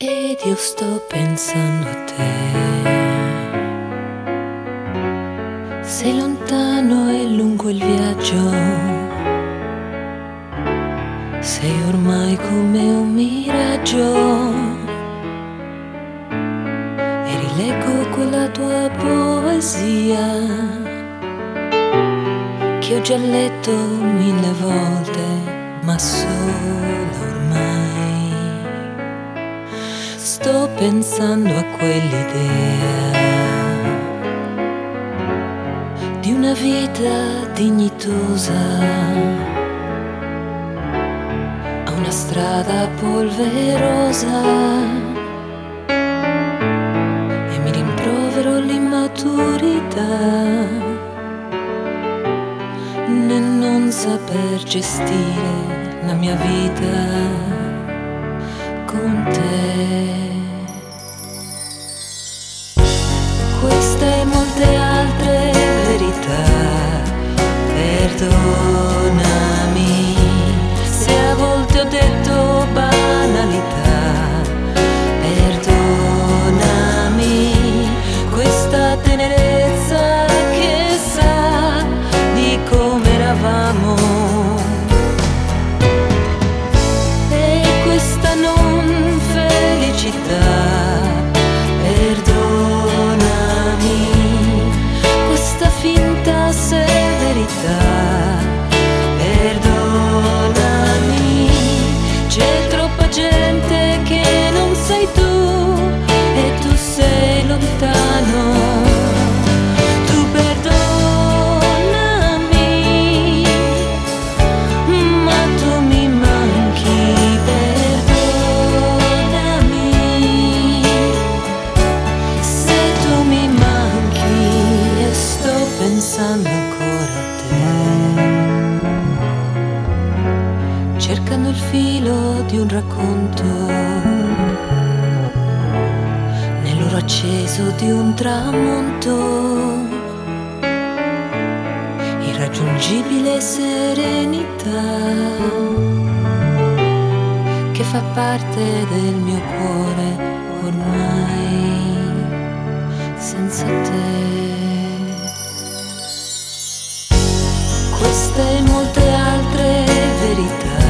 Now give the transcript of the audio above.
Ed io sto pensando a te. Sei lontano e lungo il viaggio, sei ormai come un miraggio. E rileggo quella tua poesia che ho già letto 1000 volte, ma sola ormai. Sto pensando a quell'idea di una vita dignitosa, a una strada polverosa, e mi rimprovero l'immaturità nel non saper gestire la mia vita con te. Questa e molte altre verità, perdonami se a volte ho detto banalità, perdonami questa tenerezza che sa di come eravamo, e questa non felicità. Finta severità, perdonami, c'è troppa gente che non sei tu e tu sei lontano. Tu perdonami, ma tu mi manchi, perdonami, se tu mi manchi e sto pensando ancora a te, cercando il filo di un racconto nell'oro acceso di un tramonto, irraggiungibile serenità che fa parte del mio cuore ormai senza te. Queste e molte altre verità,